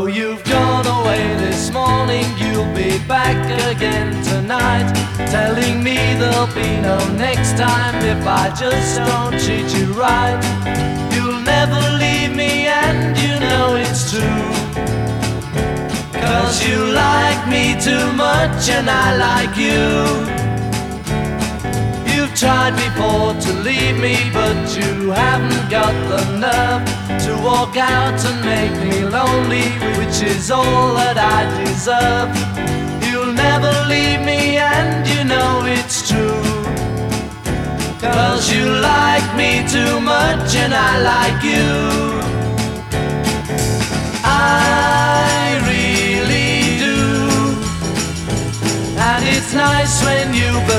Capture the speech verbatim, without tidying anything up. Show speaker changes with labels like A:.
A: Though you've gone away this morning, you'll be back again tonight, telling me there'll be no next time if I just don't treat you right. You'll never leave me and you know it's true, 'cause you like me too much and I like you. You've tried before to leave me, but you haven't got the nerve to walk out and make me lonely, which is all that I deserve. You'll never leave me and you know it's true, 'cause you like me too much and I like you. I really do, and it's nice when you believe